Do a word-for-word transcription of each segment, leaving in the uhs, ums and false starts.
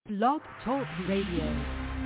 Blog Talk Radio.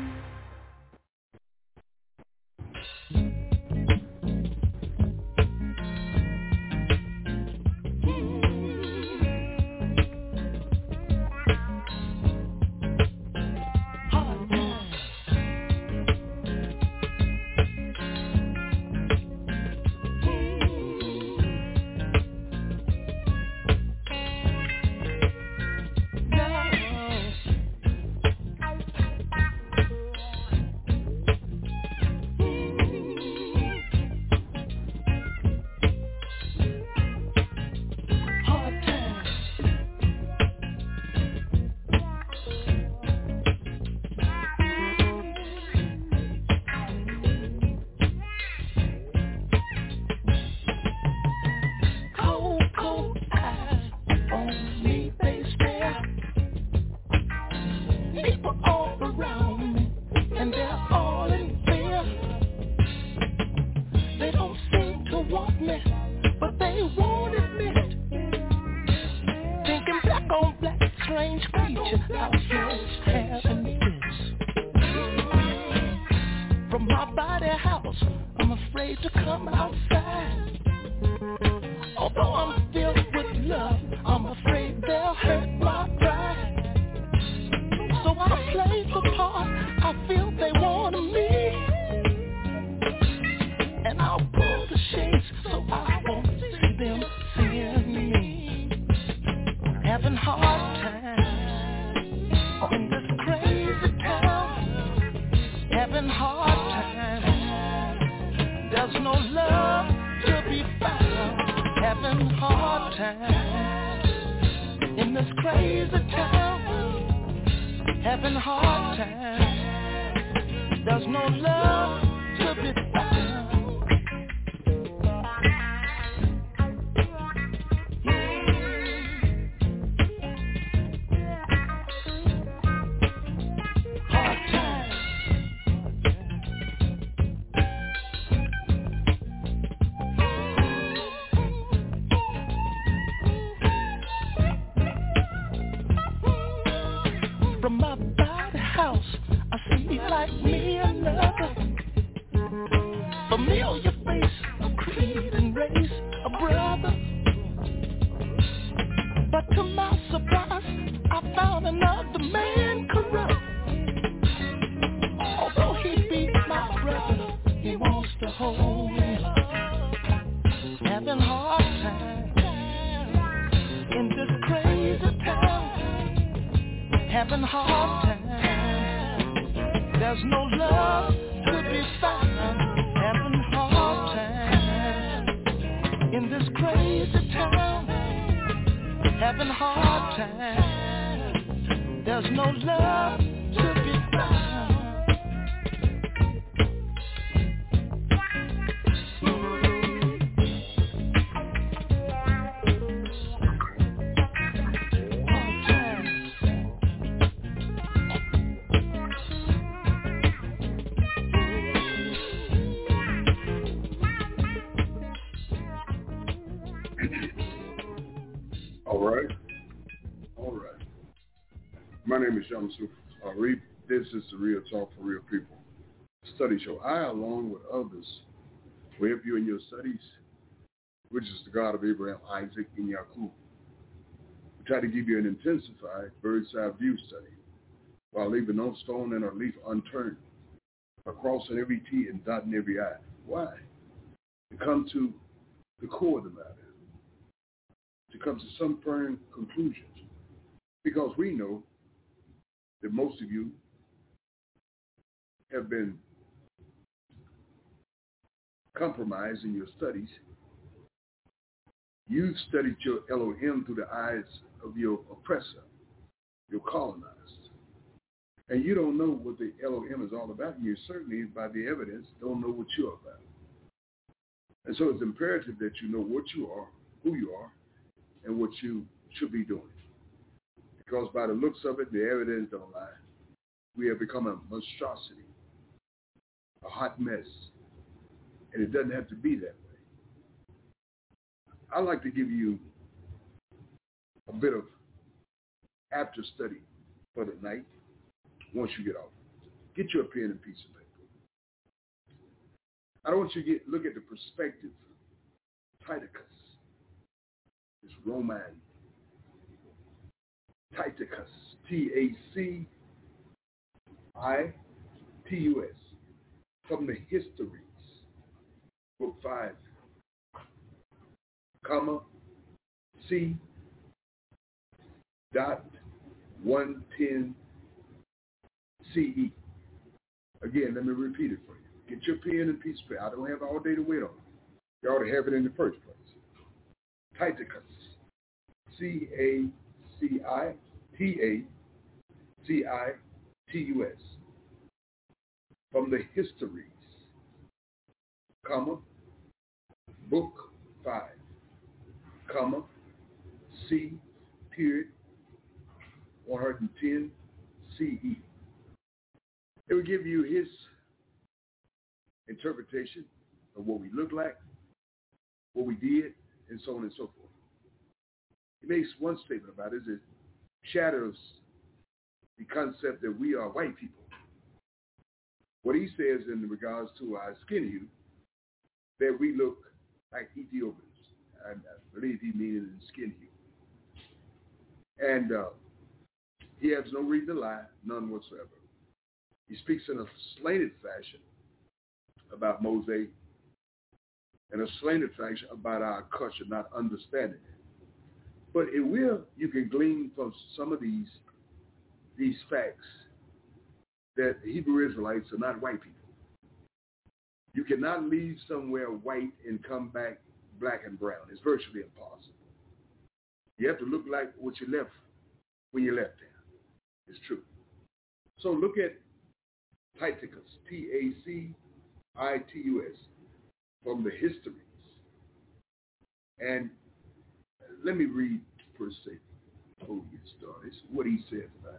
Uh, read, this is the Real Talk for Real People study show. I, along with others, will help you in your studies, which is the God of Abraham, Isaac, and Jacob. We try to give you an intensified bird's eye view study while leaving no stone and a leaf unturned, crossing every T and dotting every I. Why? To come to the core of the matter, to come to some firm conclusions, because we know that most of you have been compromised in your studies. You've studied your Elohim through the eyes of your oppressor, your colonized. And you don't know what the Elohim is all about. You certainly, by the evidence, don't know what you're about. And so it's imperative that you know what you are, who you are, and what you should be doing. Because by the looks of it, the evidence don't lie. We have become a monstrosity, a hot mess, and it doesn't have to be that way. I'd like to give you a bit of after study for the night. once you get off. Get you a pen and piece of paper. I don't want you to get look at the perspective. Titicus. It's Roman. Titicus. T A C I T U S. From the Histories. Book five. Comma. C. Dot. one ten C E. Again, let me repeat it for you. Get your pen and piece of paper. I don't have all day to wait on it. You ought to have it in the first place. Titicus. C A C I T A C I T U S. From the Histories, comma, book five, comma, C, period, one ten C E. It will give you his interpretation of what we look like, what we did, and so on and so forth. He makes one statement about it. It shadows the concept that we are white people. What he says in regards to our skin hue, that we look like Ethiopians. I believe he means in skin hue. And uh, he has no reason to lie, none whatsoever. He speaks in a slanted fashion about Mosaic and a slanted fashion about our culture, not understanding it. But it will, you can glean from some of these, these facts that Hebrew Israelites are not white people. You cannot leave somewhere white and come back black and brown. It's virtually impossible. You have to look like what you left when you left there. It's true. So look at Titicus, T A C I T U S, from the Histories. And let me read per se before we get started. It's what he says about it.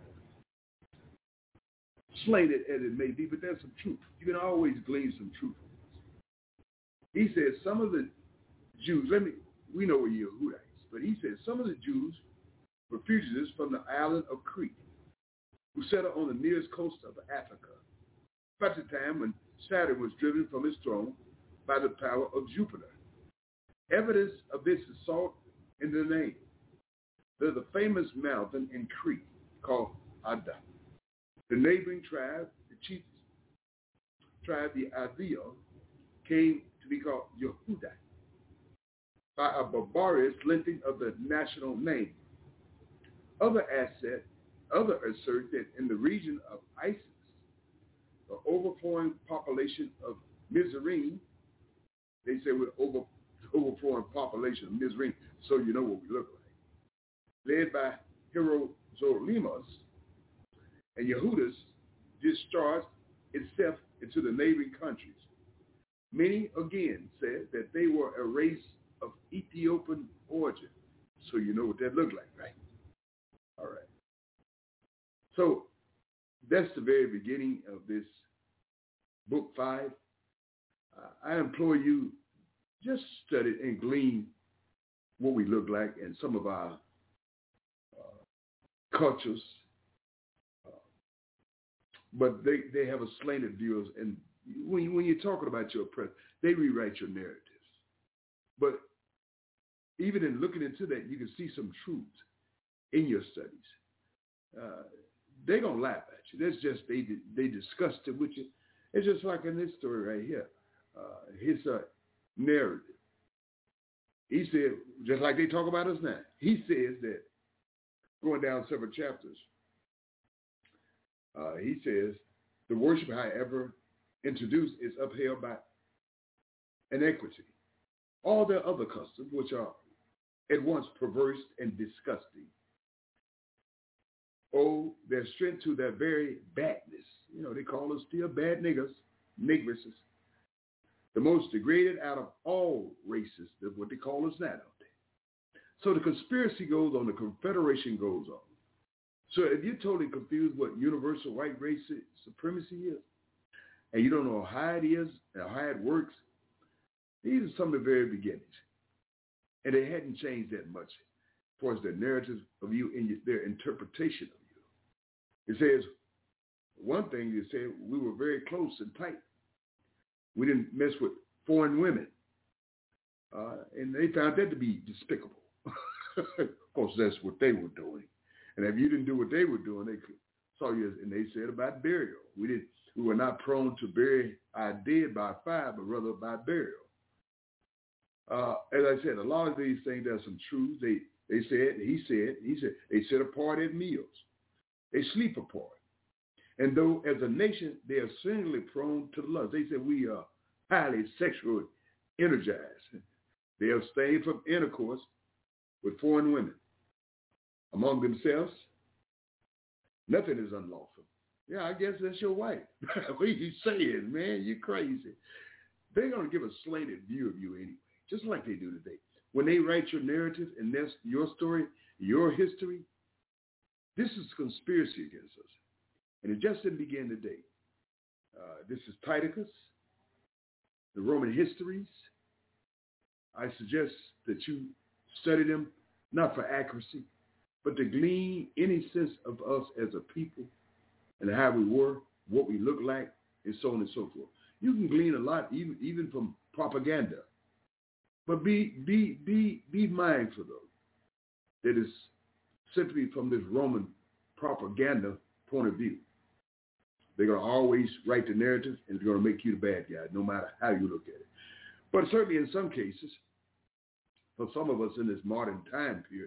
Slanted as it may be, but there's some truth. You can always glean some truth from this. He says some of the Jews, let me, we know we're Yehudites, but he says some of the Jews were fugitives from the island of Crete, who settled on the nearest coast of Africa, at the time when Saturn was driven from his throne by the power of Jupiter. Evidence of this is sought in the name. There's a famous mountain in Crete called Ada. The neighboring tribe, the chief tribe, the Avio, came to be called Yehuda by a barbarous lengthening of the national name. Other asset, other assert that in the region of Isis, the overflowing population of Mizraim, they say we're over, overflowing population of Mizraim, so you know what we look like, led by Hierozolimus, and Yehudus discharged itself into the neighboring countries. Many again said that they were a race of Ethiopian origin. So you know what that looked like, right? All right. So that's the very beginning of this book five. Uh, I implore you, just study and glean what we look like and some of our uh, cultures. But they, they have a slanted view, and when, you, when you're talking about your oppressor, they rewrite your narratives. But even in looking into that, you can see some truth in your studies. Uh, they're going to laugh at you. That's just, they they discussed it with you. It's just like in this story right here, uh, his uh, narrative. He said, just like they talk about us now, he says that, going down several chapters, Uh, he says, the worship, however, introduced is upheld by inequity. All their other customs, which are at once perverse and disgusting, owe their strength to their very badness. You know, they call us still bad niggers, negresses. The most degraded out of all races, that's what they call us now, don't they? So the conspiracy goes on, the confederation goes on. So if you're totally confused what universal white race supremacy is, and you don't know how it is and how it works, these are some of the very beginnings. And they hadn't changed that much as far as their narrative of you and their interpretation of you. It says, one thing they said, we were very close and tight. We didn't mess with foreign women. Uh, and they found that to be despicable. Of course, that's what they were doing. And if you didn't do what they were doing, they saw you, and they said about burial. We didn't. We were not prone to bury our dead by fire, but rather by burial. Uh, as I said, a lot of these things, there's some truths. They they said, he said, he said, they sit apart at meals. They sleep apart. And though as a nation, they are singularly prone to lust. They said we are highly sexually energized. They abstain from intercourse with foreign women. Among themselves, nothing is unlawful. Yeah, I guess that's your wife. What are you saying, man? You're crazy. They're going to give a slanted view of you anyway, just like they do today. When they write your narrative and that's your story, your history, this is conspiracy against us. And it just didn't begin today. Uh, this is Titus, the Roman histories. I suggest that you study them, not for accuracy, but to glean any sense of us as a people and how we were, what we look like, and so on and so forth. You can glean a lot, even even from propaganda. But be be be be mindful though that it's simply from this Roman propaganda point of view. They're gonna always write the narrative, and it's gonna make you the bad guy, no matter how you look at it. But certainly in some cases, for some of us in this modern time period,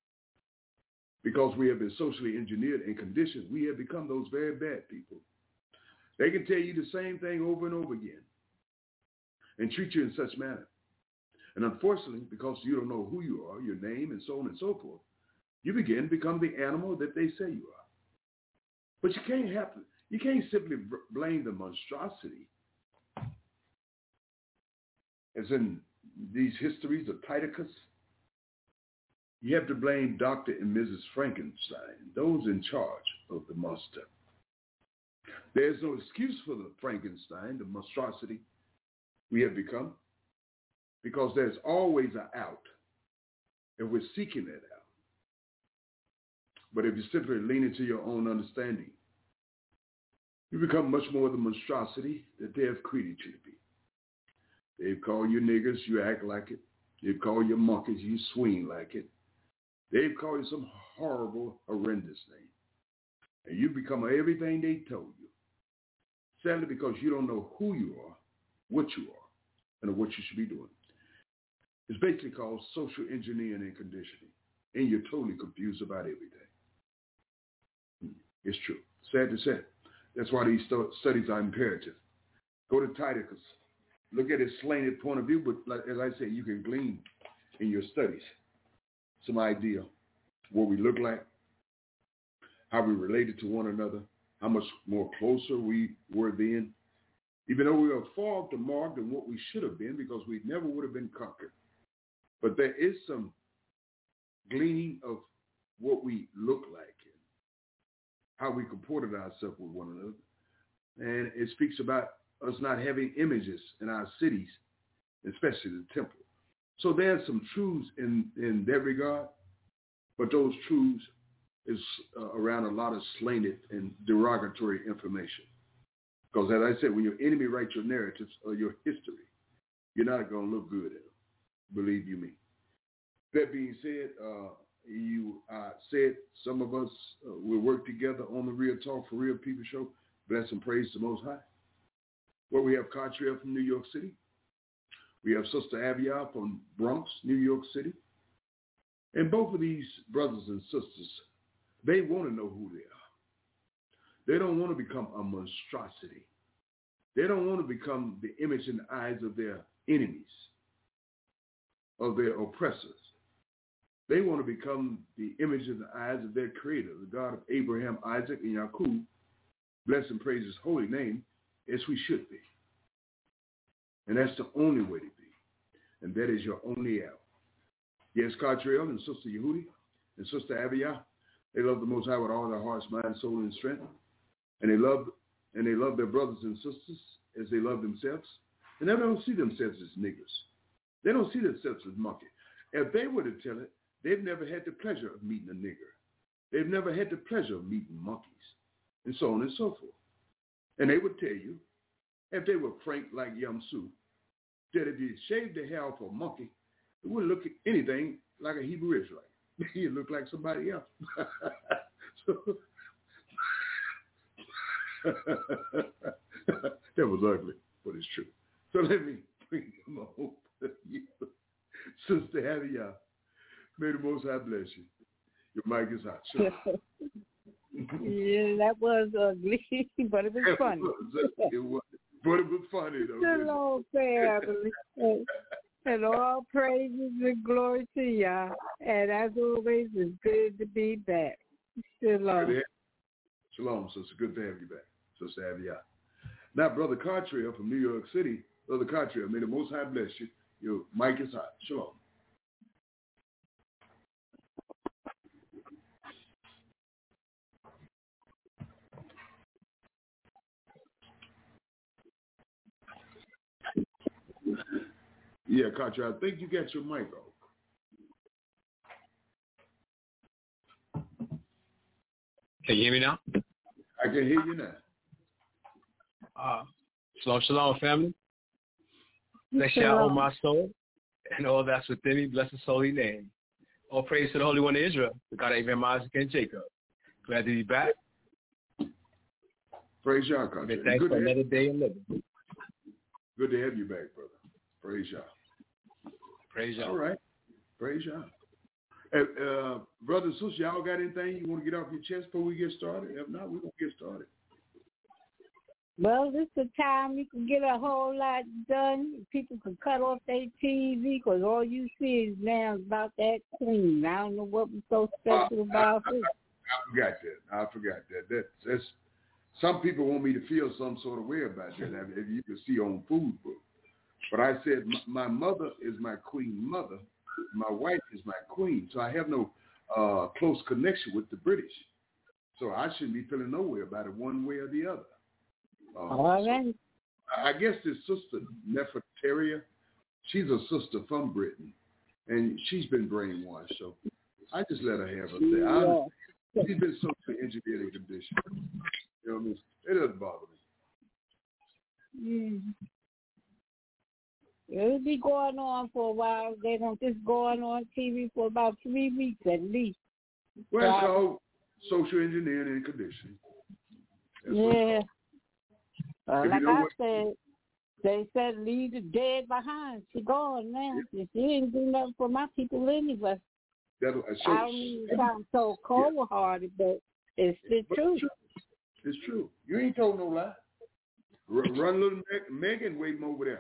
because we have been socially engineered and conditioned, we have become those very bad people. They can tell you the same thing over and over again and treat you in such manner. And unfortunately, because you don't know who you are, your name, and so on and so forth, you begin to become the animal that they say you are. But you can't have to, you can't simply blame the monstrosity, as in these histories of Titus. You have to blame Doctor and Missus Frankenstein, those in charge of the monster. There's no excuse for the Frankenstein, the monstrosity we have become, because there's always an out, and we're seeking that out. But if you simply lean into your own understanding, you become much more the monstrosity that they have created you to be. They've called you niggers, you act like it. They've called you monkeys, you swing like it. They've called you some horrible, horrendous name. And you become everything they told you. Sadly, because you don't know who you are, what you are, and what you should be doing. It's basically called social engineering and conditioning. And you're totally confused about everything. It's true. Sad to say. That's why these studies are imperative. Go to Titus. Look at his slanted point of view, but like, as I say, you can glean in your studies some idea what we look like, how we related to one another, how much more closer we were then, even though we were far off the mark than what we should have been because we never would have been conquered. But there is some gleaning of what we look like and how we comported ourselves with one another. And it speaks about us not having images in our cities, especially the temple. So there's some truths in, in that regard, but those truths is uh, around a lot of slanted and derogatory information. Because as I said, when your enemy writes your narratives or your history, you're not going to look good at them. Believe you me. That being said, uh, you uh, said some of us uh, will work together on the Real Talk for Real People show. Bless and praise the Most High. Well, we have Cartrell from New York City. We have Sister Avia from Bronx, New York City. And both of these brothers and sisters, they want to know who they are. They don't want to become a monstrosity. They don't want to become the image in the eyes of their enemies, of their oppressors. They want to become the image in the eyes of their creator, the God of Abraham, Isaac, and Jacob. Bless and praise his holy name, as we should be. And that's the only way to be. And that is your only out. Yes, Cartrell and Sister Yehudi and Sister Avia, they love the Most High with all their hearts, mind, soul, and strength. And they love and they love their brothers and sisters as they love themselves. And they don't see themselves as niggers. They don't see themselves as monkeys. If they were to tell it, they've never had the pleasure of meeting a nigger. They've never had the pleasure of meeting monkeys, and so on and so forth. And they would tell you, if they were frank like Yamsu, that if you shaved the hair off a monkey, it wouldn't look anything like a Hebrew Israelite. He'd look like somebody else. So, that was ugly, but it's true. So let me bring them home to you. Sister Havia, may the Most High bless you. Your mic is hot. Sure. Yeah, that was ugly, but it was funny. It was, it was, but it was funny, though. Hello, family. And all praises and glory to y'all. And as always, it's good to be back. Shalom. Shalom, sister. Good to have you back, Sister Havia. Now, Brother Cartrail from New York City. Brother Cartrail, may the Most High bless you. Your mic is hot. Shalom. Yeah, Cartrail, I think you got your mic off. Can you hear me now? I can hear you now. Uh, shalom, shalom, family. Bless y'all on my soul and all that's within me. Bless his holy name. All praise to the Holy One of Israel, the God of Abraham, Isaac, and Jacob. Glad to be back. Praise y'all, Cartrail. Thanks for another day in living. Good to have you back, brother. Praise y'all. Praise y'all. All right. Praise y'all. Uh, uh, brothers and sisters, y'all got anything you want to get off your chest before we get started? If not, we're going to get started. Well, this is the time you can get a whole lot done. People can cut off their T V because all you see is now about that queen. I don't know what was so special uh, about I, I, her. I forgot that. I forgot that. That that's some people want me to feel some sort of way about that. I mean, if you can see on Food Book. But I said my, my mother is my queen mother. My wife is my queen. So I have no uh, close connection with the British. So I shouldn't be feeling no way about it one way or the other. Uh, All right. So I guess this sister, Nefertaria, she's a sister from Britain, and she's been brainwashed. So I just let her have her say. Yeah. She's been socially engineered and conditioned. You know what I mean? It doesn't bother me. Mm. It'll be going on for a while. They're going to just go on on T V for about three weeks at least. Well, it's called social engineering and conditioning. That's yeah. Uh, like I said, they said leave the dead behind. She gone now. Yeah. She didn't do nothing for my people anyway. That, uh, so, I don't even sound so cold-hearted, yeah. but it's the but truth. It's true. It's true. You ain't told no lie. R- run little Meg- Megan waiting over there.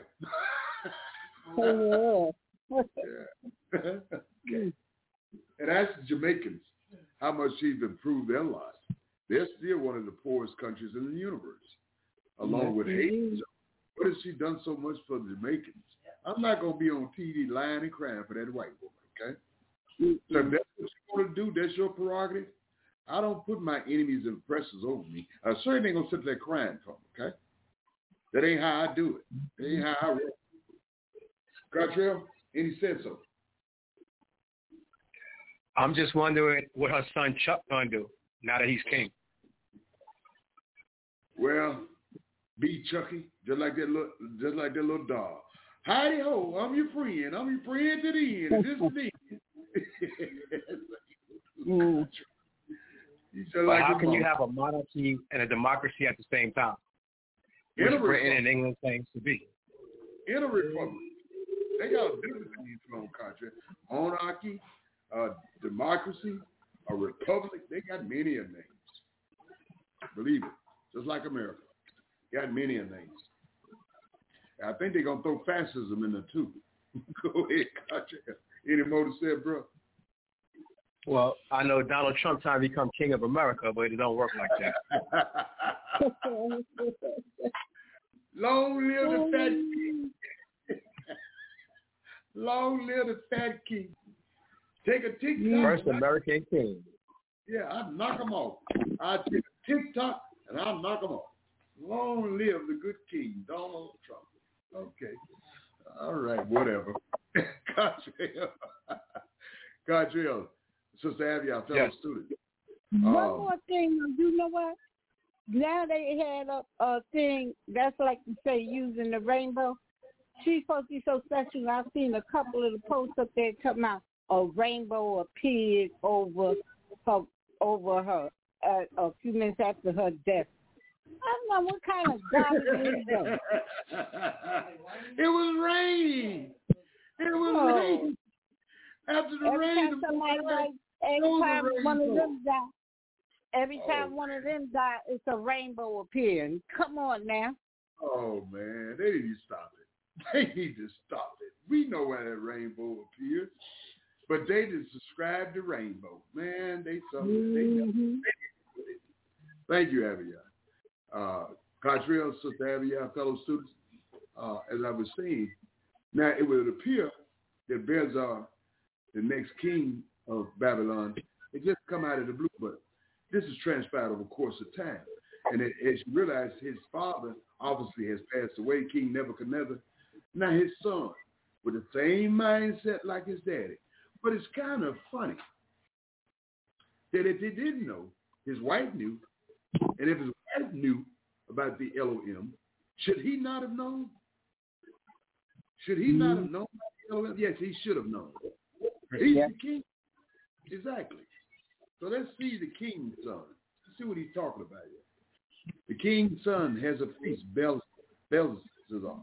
Oh, yeah. Yeah. Okay. And ask the Jamaicans how much she's improved their lives. They're still one of the poorest countries in the universe, along yes, with Haiti. So what has she done so much for the Jamaicans? I'm not going to be on T V lying and crying for that white woman, okay? Mm-hmm. So if that's what you want to do, that's your prerogative. I don't put my enemies and oppressors over me. I certainly ain't going to sit there crying for them, okay? That ain't how I do it. That ain't how I roll. Cartrail, and he said so. I'm just wondering what her son Chuck gonna do now that he's king. Well, be Chucky, just like that little, just like that little dog. Howdy ho, I'm your friend. I'm your friend to the end. This is the end. But like how can mom. you have a monarchy and a democracy at the same time? Which Britain and England claims to be. In a republic. They got different things from country. Monarchy, uh, democracy, a republic. They got many of names. Believe it. Just like America. Got many of names. I think they're going to throw fascism in there too. Go ahead, country. Any more to say, bro? Well, I know Donald Trump trying to become king of America, but it don't work like that. Long live the fat king. Long live the fat king. Take a TikTok. First American king. Yeah, I'd knock him off. I'd take a TikTok and I'd knock him off. Long live the good king, Donald Trump. Okay. All right, whatever. Cartrail. Cartrail. Sister Abby, our fellow yes. student. One um, more thing. You know what? now they had a, a thing that's like you say using the rainbow. She's supposed to be so special. I've seen a couple of the posts up there talking about a rainbow appeared over her, over her uh, a few minutes after her death. I don't know what kind of garbage is that. It was raining. It was Oh. raining. After the Every rain, time the somebody rain, dies, every time one of them die, every Oh. time one of them die, it's a rainbow appearing. Come on now. Oh, man, they need to stop it. They need to stop it. We know where that rainbow appears, but they just described the rainbow. Man, they something. Mm-hmm. They, they, thank you, Abigail. Uh, Cottrell, Sister Abigail, fellow students, uh, as I was saying, now it would appear that Belshazzar, the next king of Babylon, it just come out of the blue, but this is transpired over the course of time. And it, as you realize, his father obviously has passed away, King Nebuchadnezzar. Now his son, with the same mindset like his daddy. But it's kind of funny that if he didn't know, his wife knew, and if his wife knew about the Elohim, should he not have known? Should he not have known about the Elohim? Yes, he should have known. He's Yeah. the king. Exactly. So let's see the king's son. Let's see what he's talking about here. The king's son has a feast, Bel- Belshazzar.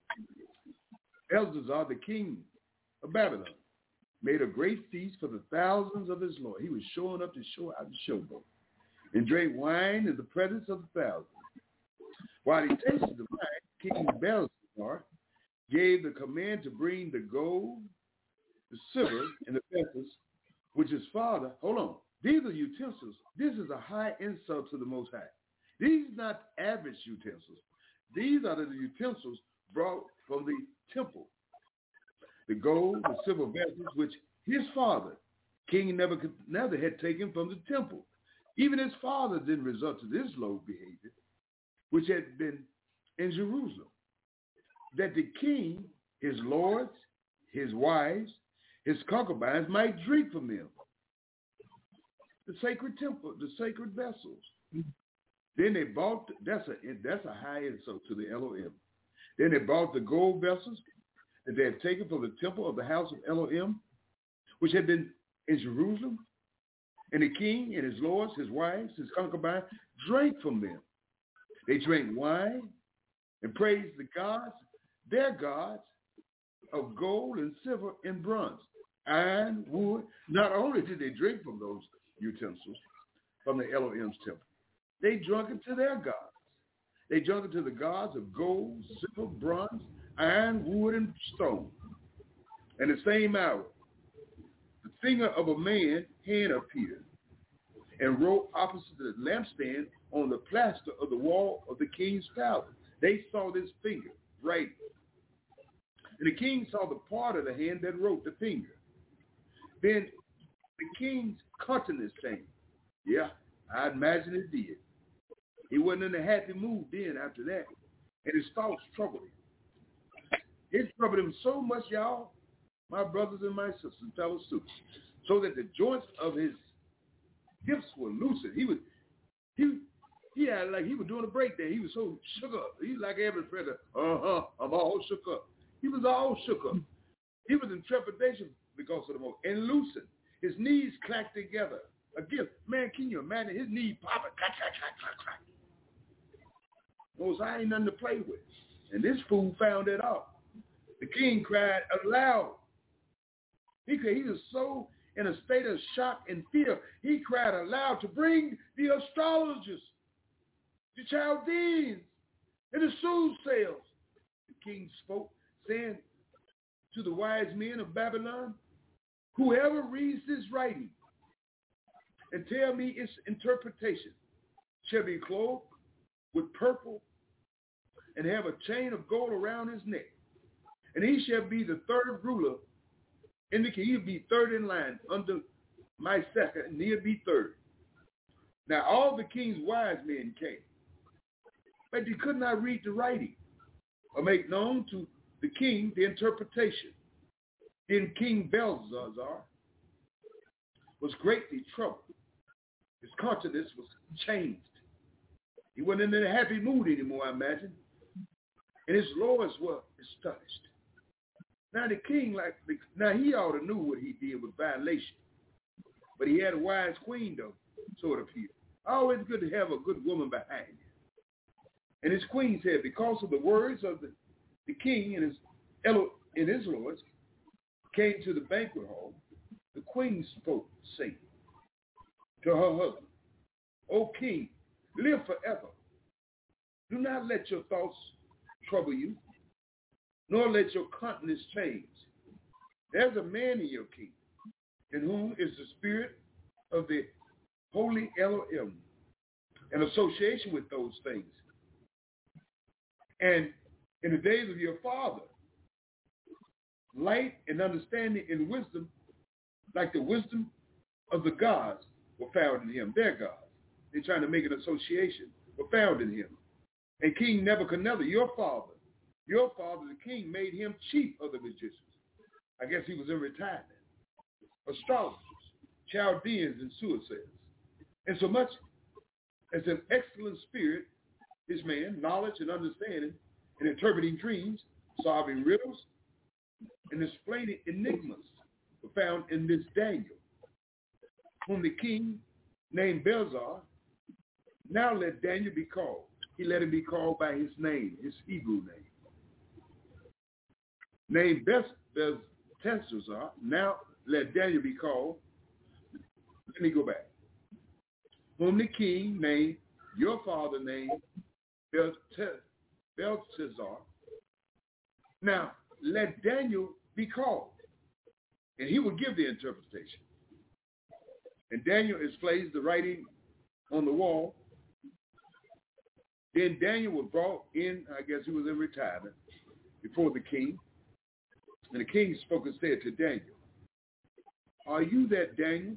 Belshazzar, the king of Babylon, made a great feast for the thousands of his lord. He was showing up to show out the showboat and drank wine in the presence of the thousands. While he tasted the wine, King Belshazzar gave the command to bring the gold, the silver, and the vessels, which his father, hold on, these are utensils. This is a high insult to the Most High. These are not average utensils. These are the utensils brought from the temple. The gold, the silver vessels, which his father, King Nebuchadnezzar, had taken from the temple. Even his father didn't resort to this low behavior, which had been in Jerusalem. That the king, his lords, his wives, his concubines might drink from them. The sacred temple, the sacred vessels. Then they bought, that's a, that's a high insult to the Elohim. Then they bought the gold vessels that they had taken from the temple of the house of Elohim, which had been in Jerusalem. And the king and his lords, his wives, his concubines, drank from them. They drank wine and praised the gods, their gods, of gold and silver and bronze, iron, wood. Not only did they drink from those utensils from the Elohim's temple, they drank it to their gods. They drank it to the gods of gold, silver, bronze, iron, wood, and stone. And the same hour, the finger of a man hand appeared and wrote opposite the lampstand on the plaster of the wall of the king's palace. They saw this finger writing. And the king saw the part of the hand that wrote the finger. Then the king's countenance changed. Yeah, I imagine it did. He wasn't in a happy mood then after that. And his thoughts troubled him. It troubled him so much, y'all, my brothers and my sisters, fellow students, so that the joints of his hips were loosened. He was, he, he had like he was doing a breakdown. He was so shook up. He was like every friend. Uh-huh, I'm all shook up. He was all shook up. He was in trepidation because of the moment. And loosened. His knees clacked together. A gift. Man, can you imagine his knees popping? Clack, clack, clack, clack, clack. Moses, I ain't nothing to play with. And this fool found it out. The king cried aloud. He, he was so in a state of shock and fear, he cried aloud to bring the astrologers, the Chaldeans, and the soothsayers. The king spoke, saying to the wise men of Babylon, whoever reads this writing and tell me its interpretation shall be clothed with purple and have a chain of gold around his neck. And he shall be the third ruler in the king. He'll be third in line under my second, and he'll be third. Now all the king's wise men came, but they could not read the writing or make known to the king the interpretation. Then King Belshazzar was greatly troubled. His countenance was changed. He wasn't in a happy mood anymore, I imagine. And his lords were astonished. Now the king, like, now he ought to knew what he did with violation. But he had a wise queen, though, so it appeared. Always good to have a good woman behind you. And his queen said, because of the words of the, the king and his, and his lords came to the banquet hall, the queen spoke, saying to her husband, O king, live forever. Do not let your thoughts trouble you, nor let your countenance change. There's a man in your kingdom, in whom is the spirit of the holy Elohim, an association with those things. And in the days of your father, light and understanding and wisdom, like the wisdom of the gods, were found in him. Their gods. They're trying to make an association, were found in him. And King Nebuchadnezzar, your father, your father, the king, made him chief of the magicians. I guess he was in retirement. Astrologers, Chaldeans, and soothsayers. And so much as an excellent spirit, this man, knowledge and understanding, and interpreting dreams, solving riddles, and explaining enigmas were found in this Daniel, whom the king named Belzar. Now let Daniel be called. He let him be called by his name, his Hebrew name. Named Belteshazzar. Now let Daniel be called. Let me go back. Whom the king named, your father named Belteshazzar. Now let Daniel be called, and he will give the interpretation. And Daniel displays the writing on the wall. Then Daniel was brought in, I guess he was in retirement, before the king. And the king spoke and said to Daniel, are you that Daniel,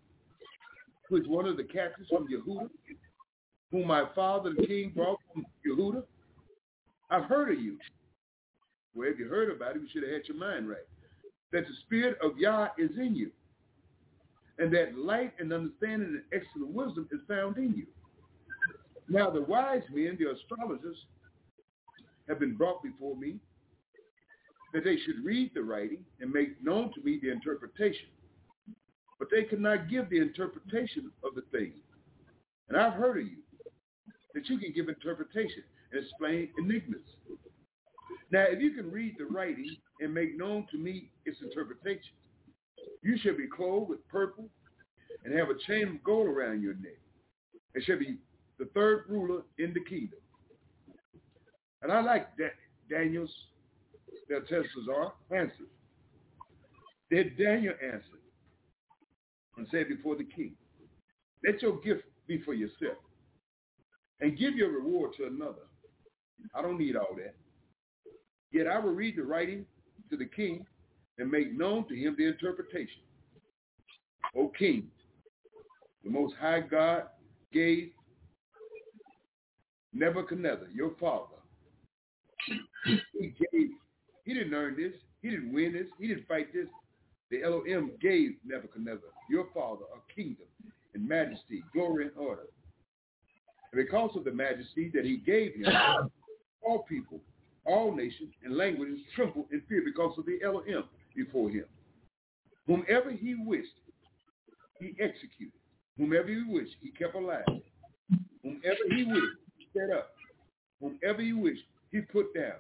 who is one of the captives from Yehuda, whom my father the king brought from Yehuda? I've heard of you. Well, if you heard about it, you should have had your mind right. That the spirit of Yah is in you, and that light and understanding and excellent wisdom is found in you. Now the wise men, the astrologers, have been brought before me, that they should read the writing and make known to me the interpretation. But they could not give the interpretation of the thing. And I've heard of you, that you can give interpretation and explain enigmas. Now, if you can read the writing and make known to me its interpretation, you shall be clothed with purple and have a chain of gold around your neck, and shall be the third ruler in the kingdom. And I like that Daniel's Belteshazzar answered. Then Daniel answered and said before the king, let your gift be for yourself, and give your reward to another. I don't need all that. Yet I will read the writing to the king and make known to him the interpretation. O king, the Most High God gave Nebuchadnezzar, your father. He gave, he didn't earn this. He didn't win this. He didn't fight this. The Elohim gave Nebuchadnezzar, your father, a kingdom and majesty, glory and order. And because of the majesty that he gave him, all people, all nations and languages trembled in fear because of the Elohim before him. Whomever he wished, he executed. Whomever he wished, he kept alive. Whomever he wished, he set up. Whomever he wished, he put down.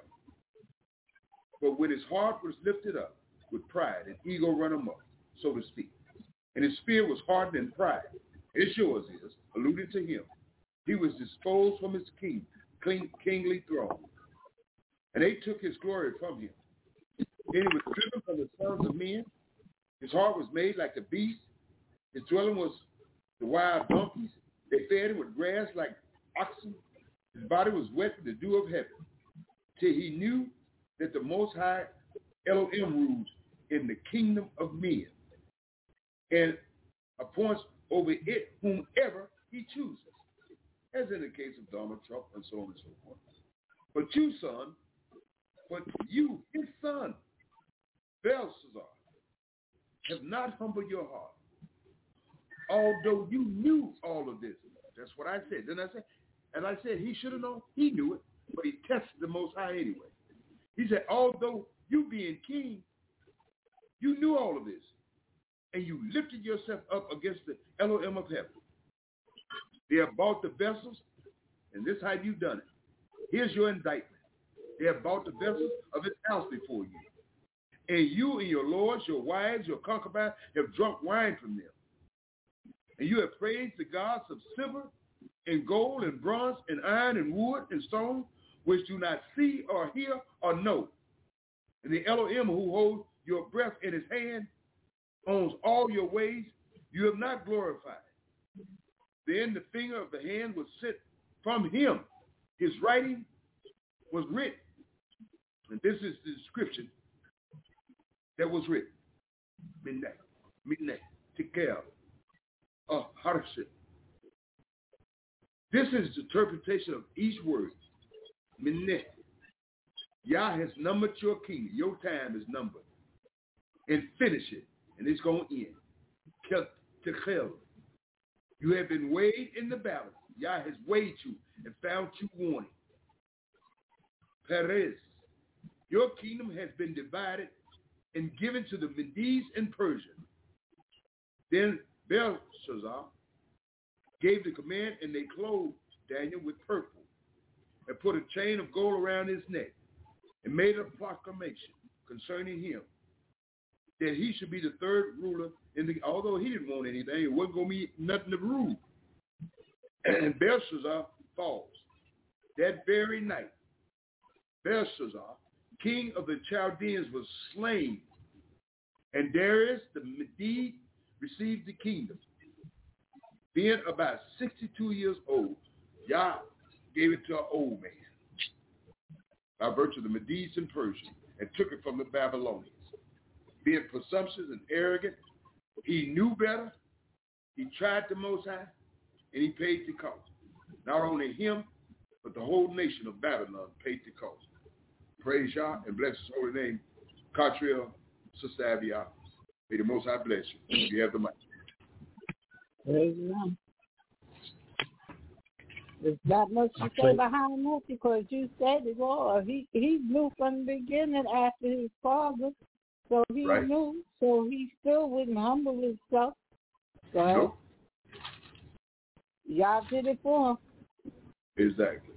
But when his heart was lifted up with pride, an ego run amok, so to speak, and his spirit was hardened in pride, as yours is, alluding to him, he was disposed from his king, king, kingly throne. And they took his glory from him. Then he was driven from the sons of men. His heart was made like the beast. His dwelling was the wild donkeys. They fed him with grass like oxen. His body was wet with the dew of heaven, till he knew that the Most High Elohim rules in the kingdom of men, and appoints over it whomever he chooses, as in the case of Donald Trump and so on and so forth. But you, son, but you, his son, Belshazzar, have not humbled your heart, although you knew all of this. That's what I said. Didn't I say? as I said, he should have known. He knew it, but he tested the Most High anyway. He said, although you being king, you knew all of this, and you lifted yourself up against the Elohim of heaven. They have bought the vessels, and this is how you've done it. Here's your indictment. They have bought the vessels of his house before you. And you and your lords, your wives, your concubines have drunk wine from them. And you have praised the gods of silver and gold and bronze and iron and wood and stone, which do not see or hear or know. And the Elohim who holds your breath in his hand owns all your ways. You have not glorified. Then the finger of the hand was sent from him. His writing was written. And this is the description that was written. Midnight, midnight, Tekel, uh, hardship. This is the interpretation of each word. Midnight. Yah has numbered your kingdom. Your time is numbered. And finish it. And it's going to end. Tekel. You have been weighed in the balance. Yah has weighed you and found you wanting. Perez. Your kingdom has been divided and given to the Medes and Persians. Then Belshazzar gave the command, and they clothed Daniel with purple and put a chain of gold around his neck and made a proclamation concerning him that he should be the third ruler in the, although he didn't want anything, it wasn't going to be nothing to rule. And Belshazzar falls. That very night, Belshazzar, king of the Chaldeans, was slain, and Darius the Mede received the kingdom. Being about sixty-two years old, Yah gave it to an old man by virtue of the Medes and Persians, and took it from the Babylonians. Being presumptuous and arrogant, he knew better, he tried the Most High, and he paid the cost. Not only him, but the whole nation of Babylon paid the cost. Praise Yah and bless his holy name. Catriel, Sister Avia, may the Most High bless you. You have the mic. Praise Him. There's not much to say behind that because you said it all. He he knew from the beginning after his father, so he right. knew. So he still wouldn't humble himself. So nope. Y'all did it for him. Exactly.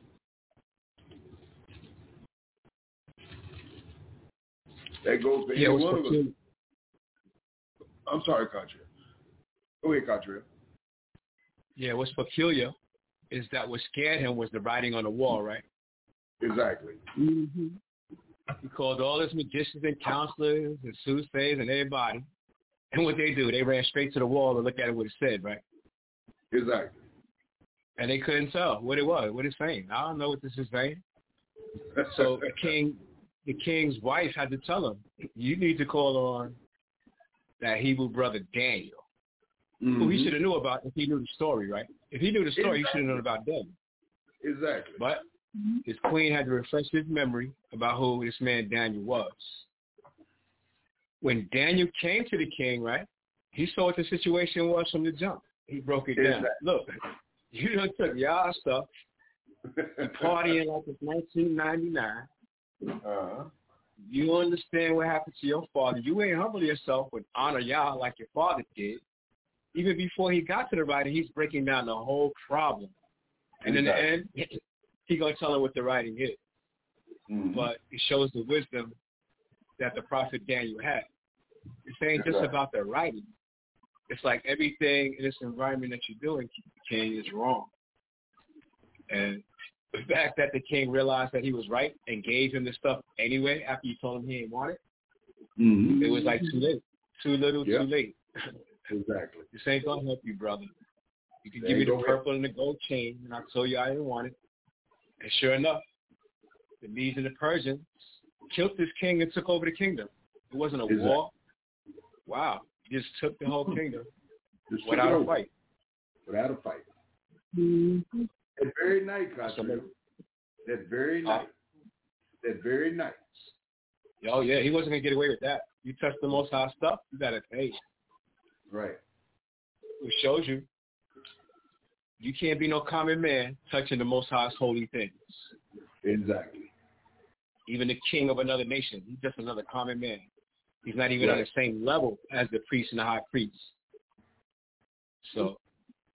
That goes for yeah, any one of us. I'm sorry, Catriel. Go ahead, Catriel. Yeah, what's peculiar is that what scared him was the writing on the wall, right? Exactly. Mm-hmm. He called all his magicians and counselors and soothsayers and everybody. And what they do, they ran straight to the wall to look at what it said, right? Exactly. And they couldn't tell what it was, what it's saying. I don't know what this is saying. So the king, the king's wife had to tell him, you need to call on that Hebrew brother Daniel, mm-hmm. who he should have knew about if he knew the story, right? If he knew the story, exactly. he should have known about Daniel. Exactly. But his queen had to refresh his memory about who this man Daniel was. When Daniel came to the king, right, he saw what the situation was from the jump. He broke it down. Exactly. Look, you done took y'all stuff and partying like it's nineteen ninety-nine. Uh-huh. You understand what happened to your father. You ain't humble yourself with honor y'all like your father did. Even before he got to the writing, he's breaking down the whole problem. And exactly. in the end, he's going to tell him what the writing is. Mm-hmm. But it shows the wisdom that the prophet Daniel had. It's saying just exactly. about the writing. It's like everything in this environment that you're doing, king, is wrong. And the fact that the king realized that he was right and gave him the stuff anyway after you told him he didn't want it, mm-hmm. it was like too late. Too little, yep. too late. Exactly. This ain't going to help you, brother. You can give me the purple and the gold chain, and I told you I didn't want it. And sure enough, the Medes and the Persians killed this king and took over the kingdom. It wasn't a exactly. war. Wow. Just took the whole kingdom just without a fight. Without a fight. Mm-hmm. That very night, Catriel. That very night. Uh, that very night. Oh, yeah. He wasn't going to get away with that. You touch the Most High stuff, you got to pay. Right. It shows you. you can't be no common man touching the Most High's holy things. Exactly. Even the king of another nation, he's just another common man. He's not even right. on the same level as the priest and the high priest. So,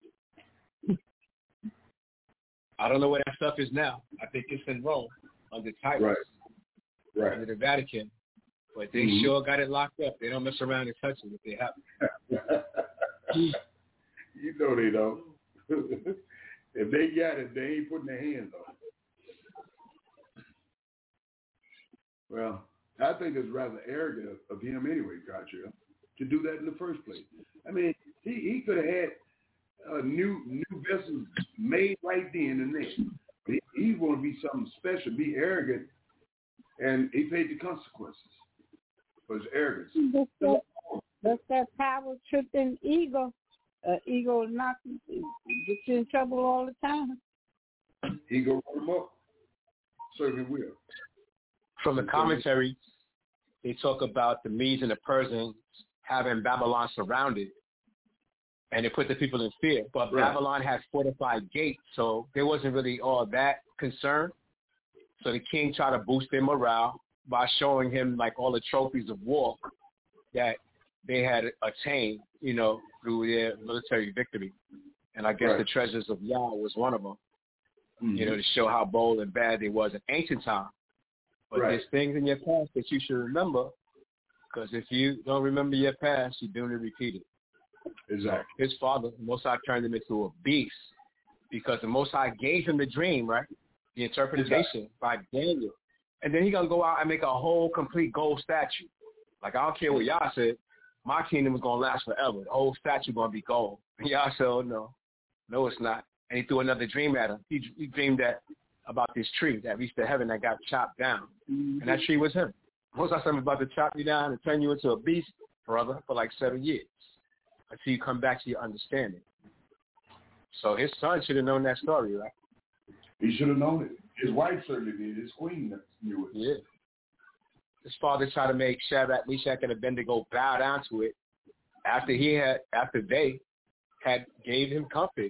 I don't know where that stuff is now. I think it's in Rome under Titus, right. Right. under the Vatican. But they mm-hmm. sure got it locked up. They don't mess around and touch it if they have it. You know they don't. If they got it, they ain't putting their hands on it. Well, I think it's rather arrogant of him anyway, Gartrell, to do that in the first place. I mean, he, he could have had uh, new new vessels made right then and there. He, he want to be something special, be arrogant, and he paid the consequences for his arrogance. That's that, that's that power tripping ego. Uh, ego knocks gets you in trouble all the time. Ego run him up. Certainly will. From the commentary, they talk about the Medes and the Persians having Babylon surrounded, and they put the people in fear. But right. Babylon had fortified gates, so there wasn't really all that concern. So the king tried to boost their morale by showing him like all the trophies of war that they had attained, you know, through their military victory. And I guess right. the treasures of Yah was one of them, mm-hmm. you know, to show how bold and bad they was in ancient time. But right. there's things in your past that you should remember, because if you don't remember your past, you're doomed to repeat it. Exactly. His father, the Most High, turned him into a beast because the Most High gave him the dream, right? The interpretation exactly. by Daniel. And then he's going to go out and make a whole complete gold statue. Like, I don't care what Yah said. My kingdom is going to last forever. The whole statue going to be gold. Yah said, oh, no. No, it's not. And he threw another dream at him. He, he dreamed that about this tree that reached the heaven that got chopped down. Mm-hmm. And that tree was him. Most I said about to chop you down and turn you into a beast, brother, for like seven years until you come back to your understanding. So his son should have known that story, right? He should have known it. His wife certainly did. His queen knew it. Yeah. His father tried to make Shadrach, Meshach, and Abednego bow down to it after he had, after they had gave him comfort.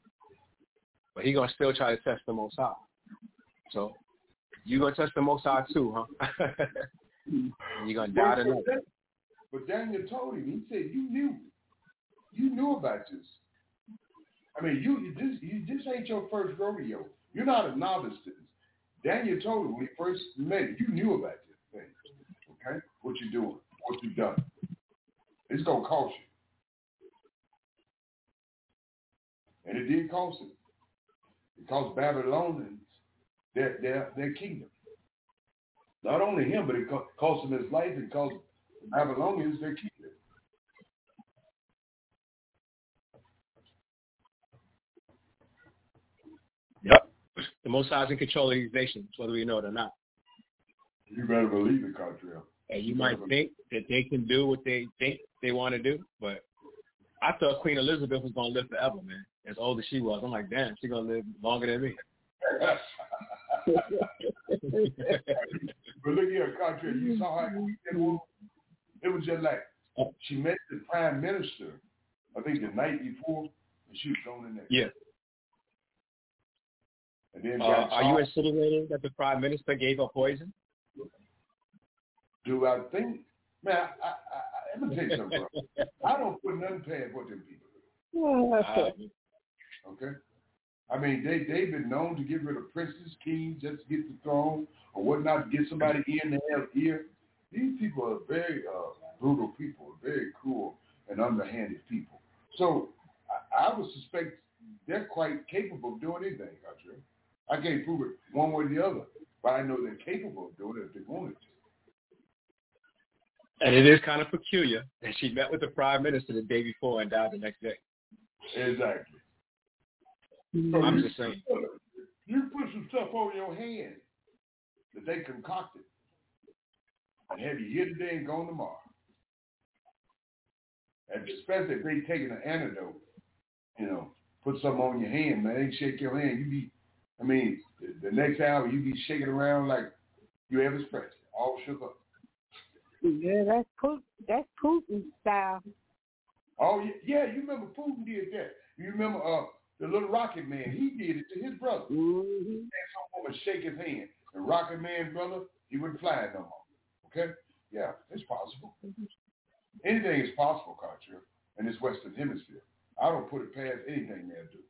But he gonna still try to test the Most High. So you gonna test the Most High too, huh? You gonna die tonight. But Daniel told him. He said, "You knew, you knew about this. I mean, you, you this, you this ain't your first rodeo. You're not a novice to this." Daniel told him when he first met him, "You knew about this thing, okay? What you doing? What you done? It's gonna cost you." And it did cost him. It cost Babylonians their, their, their kingdom. Not only him, but it cost him his life. It cost Babylonians their kingdom. Yep. The Most High is in control of these nations, whether we know it or not. You better believe it, Gartrell. And you, you might think that they can do what they think they want to do, but I thought Queen Elizabeth was going to live forever, man. As old as she was. I'm like, damn, she's going to live longer than me. But look here, Gartrell, you saw her that woman? It was just like she met the prime minister, I think the night before, and she was thrown in there. Yeah. And then uh, are you insinuating that the prime minister gave her poison? Do I think? Man, I, I, I, let me tell you something, bro. I don't put nothing past what them people do. Uh, okay? I mean, they, they've been known to get rid of princes, kings, just to get the throne or whatnot, to get somebody in to have ear. These people are very uh, brutal people, very cruel and underhanded people. So I, I would suspect they're quite capable of doing anything, Gartrell. I can't prove it one way or the other, but I know they're capable of doing it if they wanted to. And it is kind of peculiar that she met with the prime minister the day before and died the next day. Exactly. So I'm you, just saying. You put some stuff on your hand that they concocted and have you here today and gone tomorrow. And especially if they taking an antidote, you know, put something on your hand, man. They shake your hand. You be, I mean, the, the next hour you be shaking around like you ever expressed, all shook up. Yeah, that's Putin. That's Putin style. Oh yeah, yeah. You remember Putin did that? You remember uh, The little Rocket Man, he did it to his brother. Mm-hmm. And some woman shake his hand. The Rocket Man brother, he wouldn't fly no more. Okay? Yeah, it's possible. Anything is possible, Carter, in this Western Hemisphere. I don't put it past anything they'll do.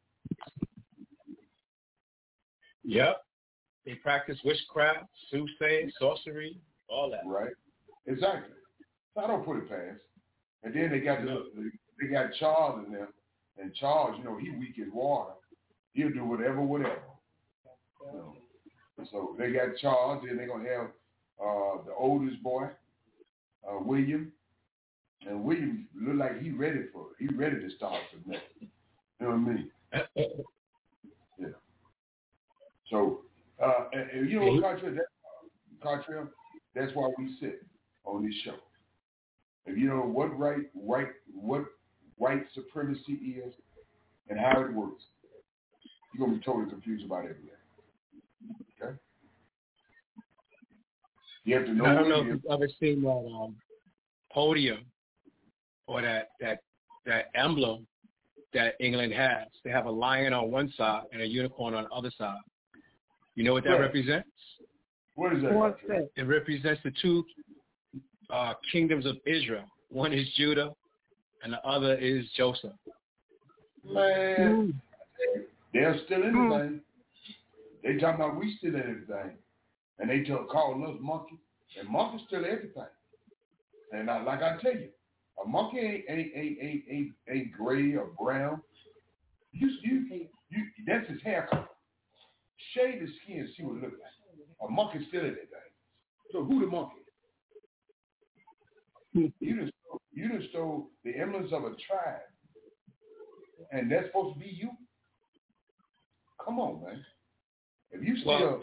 Yep. They practice witchcraft, soothsaying, sorcery, all that. Right. Exactly. So I don't put it past. And then they got the, they got Charles in there. And Charles, you know, he weak as water. He'll do whatever, whatever. You know. So they got Charles, and they're going to have uh, the oldest boy, uh, William. And William look like he ready for it. He ready to start some next. You know what I mean? Yeah. So, uh, and, and you know what, Cartrell, that, Cartrell, that's why we sit on this show. If you know what right, right, what white supremacy is and how it works, you're going to be totally confused about everything. Okay? You have to know I don't know what if it is. you've ever seen that um, podium or that, that, that emblem that England has. They have a lion on one side and a unicorn on the other side. You know what that Right. represents? What is that? What's that? It represents the two uh, kingdoms of Israel. One is Judah, and the other is Joseph. Man, Mm. they're still in the Mm. thing. They talking about we still in everything. And they tell, calling us monkey. And monkey's still everything. And I, like I tell you, a monkey ain't ain't ain't ain't, ain't, ain't gray or brown. You, you, you, that's his hair color. Shade his skin, see what it looks like. A monkey's still in that thing. So who the monkey? You just stole, you just stole the emblems of a tribe, and that's supposed to be you. Come on, man. If you still, Well,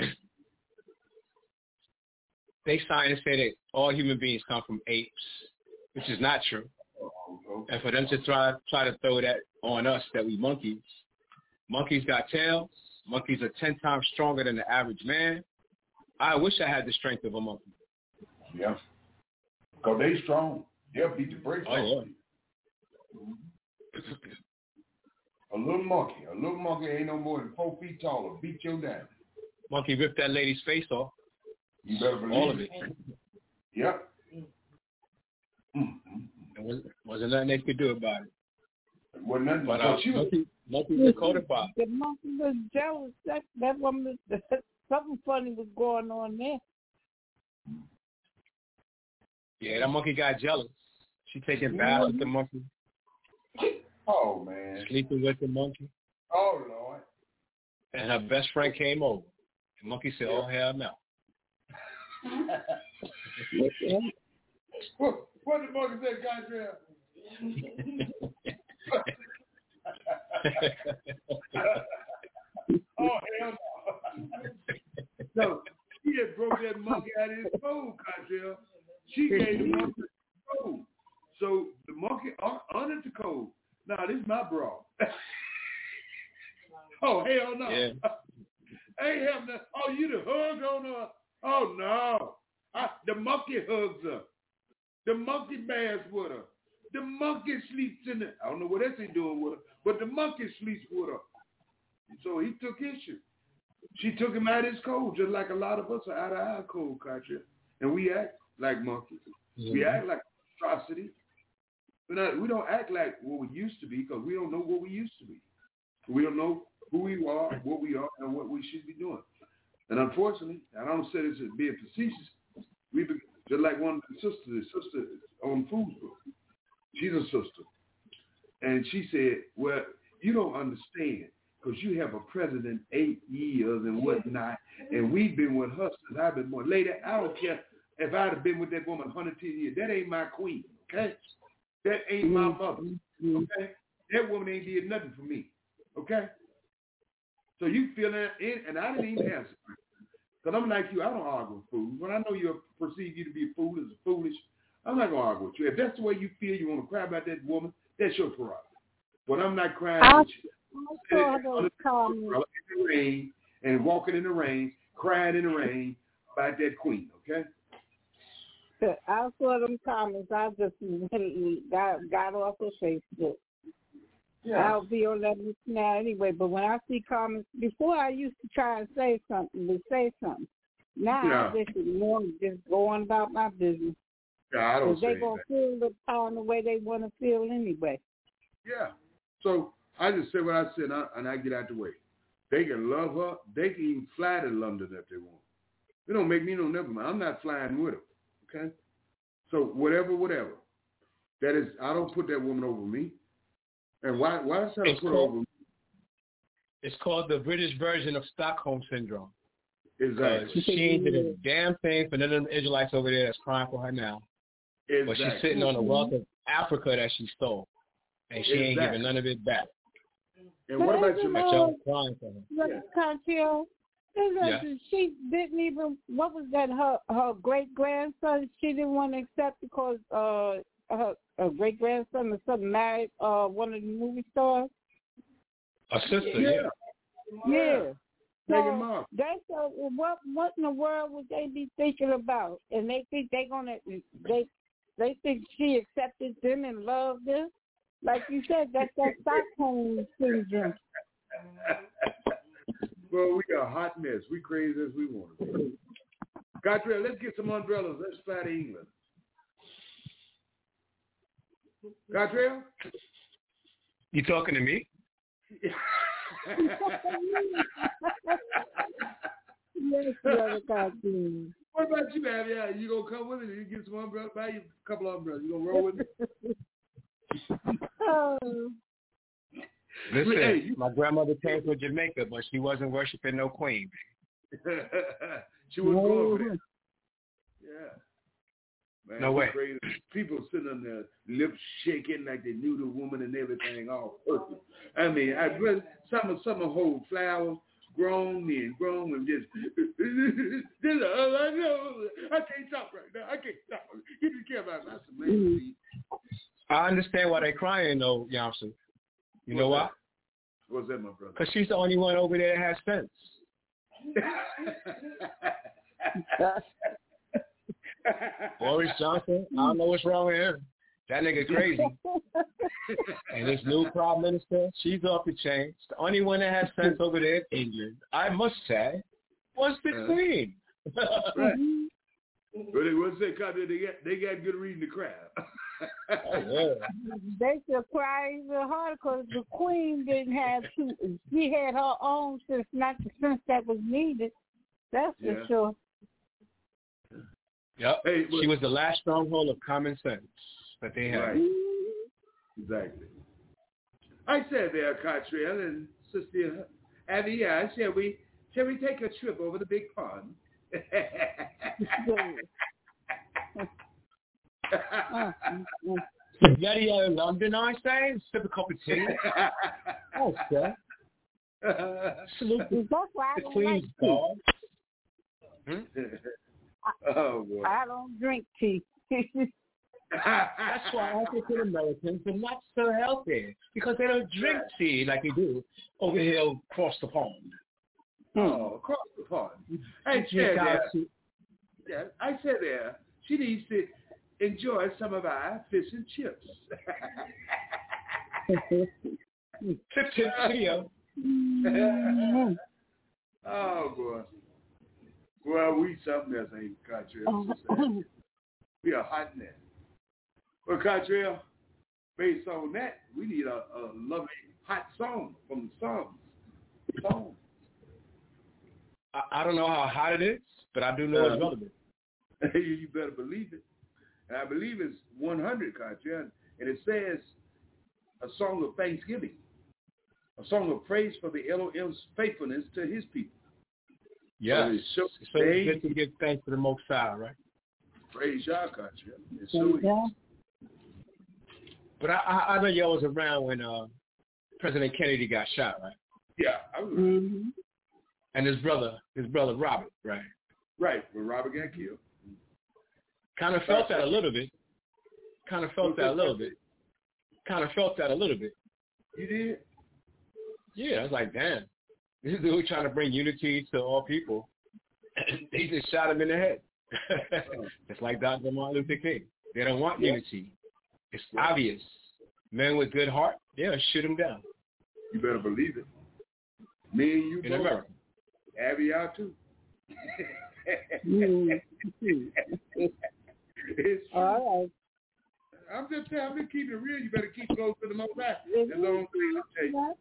they scientists say that all human beings come from apes, which is not true. And for them to try try to throw that on us that we monkeys, monkeys got tails. Monkeys are ten times stronger than the average man. I wish I had the strength of a monkey. yeah, because they strong. They'll beat the brakes Oh, off yeah. you. A little monkey, a little monkey ain't no more than four feet tall. Will beat you down. Monkey ripped that lady's face off. You better believe All of it. Yep. Mm-hmm. There wasn't, wasn't nothing they could do about it. It wasn't nothing. But So uh, she was, monkey, monkeys are codified. The monkey was jealous. That that woman, something funny was going on there. Yeah, that monkey got jealous. She taking baths with the monkey, oh man. sleeping with the monkey, Oh Lord. and her best friend came over. The monkey said, "Oh hell no." what, what the monkey said, Godrill? Oh hell no. So she had broke that monkey out of his food, Godrill. She gave the monkey the code. So the monkey honored the code. Now this is my bra. Oh hell no. Yeah. Ain't having that. Oh, you the hug on her. Oh no. I, the monkey hugs her. The monkey baths with her. The monkey sleeps in it. I don't know what else he doing with her, but the monkey sleeps with her. So he took issue. She took him out of his code, just like a lot of us are out of our code, Katya. And we act like monkeys. Mm-hmm. We act like atrocity. But not, we don't act like what we used to be because we don't know what we used to be. We don't know who we are, what we are, and what we should be doing. And unfortunately, I don't say this as being facetious, we be, just like one of the sisters, the sister on Facebook. She's a sister. And she said, well, you don't understand because you have a president eight years and whatnot, and we've been with her since I've been born. Lady, I don't care if I'd have been with that woman one hundred ten years. That ain't my queen, okay? That ain't my mother, okay? That woman ain't did nothing for me, okay? So you feel that in, and I didn't even answer. Because I'm like you, I don't argue with fools. When I know you perceive you to be a fool as foolish, I'm not going to argue with you. If that's the way you feel, you want to cry about that woman, that's your prerogative. But I'm not crying I, with you. I saw those comments. In the rain and walking in the rain, crying in the rain about that queen, okay? I saw them comments. I just got, got off of Facebook. Yeah. I'll be on that list now anyway. But when I see comments, before I used to try and say something, to say something. Now Yeah. I just ignore them, just go on about my business. Yeah, I don't Because say they're going to anything. feel the power the way they want to feel anyway. Yeah. So I just say what I said, and I, and I get out the way. They can love her. They can even fly to London if they want. It don't make me no never mind. I'm not flying with them. Okay? So whatever, whatever. That is, I don't put that woman over me. And why why should I It's put her called- over me? It's called the British version of Stockholm Syndrome. Because Exactly. she ain't did a damn thing for none of the Israelites over there that's crying for her now. Exactly. But she's sitting on the wealth of Africa that she stole. And she ain't Exactly. giving none of it back. And what about your But y'all crying for her. Look, Conchio, Yeah. she didn't even, what was that, her her great-grandson, she didn't want to accept because uh, her, her great-grandson or something married uh, one of the movie stars? A sister, Yeah. yeah. Yeah. Meghan So Markle. they said, well, what what in the world would they be thinking about? And they think they're gonna they they think she accepted them and loved them. Like you said, that's that Stockholm syndrome. Well, we got a hot mess. We crazy as we want to be. Gabriel, let's get some umbrellas. Let's fly to England. Gabriel? You talking to me? Yes, brother Cartoon. What about you, Abby? You gonna come with it? You get some umbrellas? Buy you a couple of umbrellas. You gonna roll with me? Oh. Listen, Hey, you- my grandmother came from Jamaica, but she wasn't worshiping no queen. She was going for that. Yeah. Man, No we way. Crazy. People sitting on their lips shaking like they knew the woman and everything all perfect. I mean, I really, some of some of hold flowers, grown men, grown women just, this is all I know. I can't talk right now. I can't talk. You just care about that's amazing. I understand why they're crying, though, Yamsu. You know why? What's that, my brother? Because she's the only one over there that has sense. Boris Johnson, I don't know what's wrong with him. That nigga crazy. And this new prime minister, she's off the chain. The only one that has sense over there in England, I must say, was the Uh, Queen. Right. But they would say, cause they got they got good reading the crowd. Oh, yeah. They should cry even harder because the queen didn't have to. She had her own sense, not the sense that was needed. That's for Yeah. sure. Yep. Hey, She was the last stronghold of common sense that they had. Right. Exactly. I said there, Cottrell and Sister Abby, yeah, shall we shall we take a trip over the big pond? Uh, mm, mm. Yeti out in London, I say. Sip a cup of tea. Oh, sir. Salute the, That's why I the don't Queen's like tea. God. Hmm? Oh boy. I don't drink tea. That's why African Americans are not so healthy, because they don't drink tea like they do over here across the pond. Oh, across the pond. I You said got there. to- Yeah, I said there. She needs to enjoy some of our fish and chips. Tip, tip, video. Mm. Oh boy. Well, we something else ain't Cottrell. We are hot in there. Well, Cottrell, based on that, we need a, a lovely hot song from the songs. Song. I, I don't know how hot it is, but I do know it's Uh, relevant. You better believe it. And I believe it's one hundred, Cottrell, and it says a song of thanksgiving, a song of praise for the Elohim's faithfulness to his people. Yes. So it's so It's so they- good to give thanks to the Most High, right? Praise Yah, Cottrell. It's so Yeah. But I, I, I know y'all was around when uh, President Kennedy got shot, right? Yeah, I was Mm-hmm. And his brother, his brother Robert, right? right when Robert got killed. Kind of felt that a little bit. Kind of felt that a little bit. Kind of felt that a little bit. You did? Yeah, I was like, damn. This dude trying to bring unity to all people. They just shot him in the head. Just like Doctor Martin Luther King. They don't want Yeah. unity. It's obvious. Men with good heart, they'll shoot him down. You better believe it. Me and you in both. America. Abby out too. It's true. All right. I'm just telling you, I'm just keeping it real. You better keep close to the Most High. That's the only thing I'll tell you.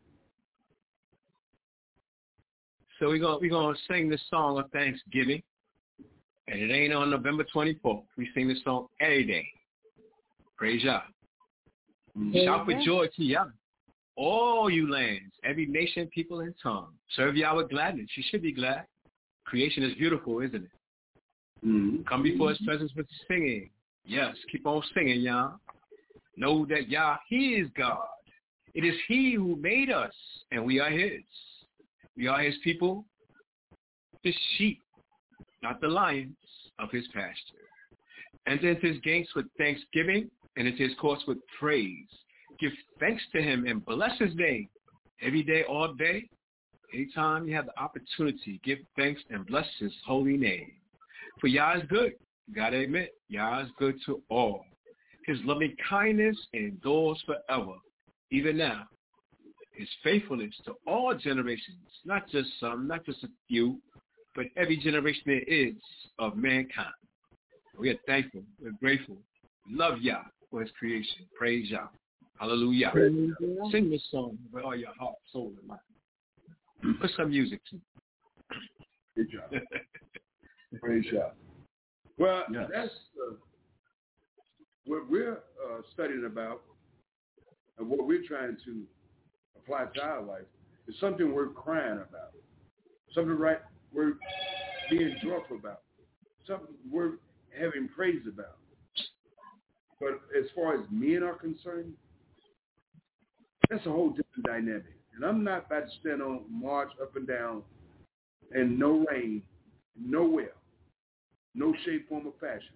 So we're gonna we're gonna sing this song of Thanksgiving, and it ain't on November twenty-fourth. We sing this song every day. Praise Yah. Amen. Shout for joy to Yah, all you lands, every nation, people, and tongue. Serve Yah with gladness. You should be glad. Creation is beautiful, isn't it? Mm-hmm. Come before His presence with singing. Yes, keep on singing, Yah. Know that Yah, He is God. It is He who made us, and we are His. We are His people, His sheep, not the lions of His pasture. Enter into His gates with thanksgiving and into His courts with praise. Give thanks to Him and bless His name. Every day, all day, anytime you have the opportunity, give thanks and bless His holy name. For Yah is good. You got to admit, Yah is good to all. His loving kindness endures forever, even now. His faithfulness to all generations, not just some, not just a few, but every generation there is of mankind. We are thankful. We're grateful. We love Yah for His creation. Praise Yah. Hallelujah. Praise Yah. Sing this song with all your heart, soul, and mind. Put some music to it. Good job. Praise Yah. Well, Yes. that's uh, what we're uh, studying about, and what we're trying to apply to our life is something we're crying about, something right we're being joyful about, something we're having praise about. But as far as men are concerned, that's a whole different dynamic. And I'm not about to stand on march up and down and no rain, nowhere, no shape, form, or fashion.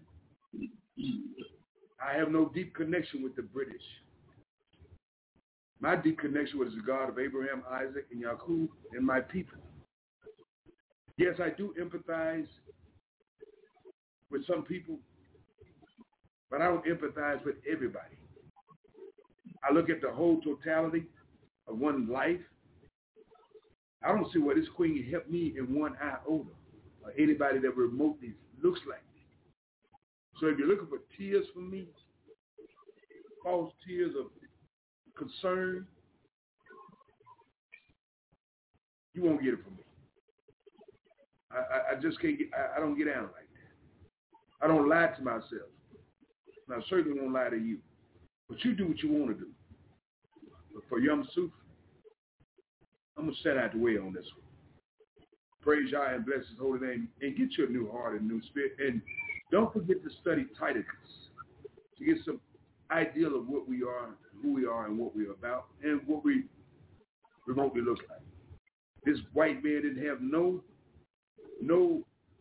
I have no deep connection with the British. My deep connection was the God of Abraham, Isaac, and Jacob, and my people. Yes, I do empathize with some people, but I don't empathize with everybody. I look at the whole totality of one life. I don't see where this queen helped me in one iota, or anybody that remotely looks like me. So if you're looking for tears from me, false tears of concern, you won't get it from me. I, I, I just can't get, I, I don't get down like that. I don't lie to myself. And I certainly won't lie to you. But you do what you want to do. But for Yom Suf, I'm going to set out the way on this one. Praise Yah and bless His holy name, and get you a new heart and new spirit. And don't forget to study Titus to get some idea of what we are, who we are, and what we're about, and what we remotely look like. This white man didn't have no, no,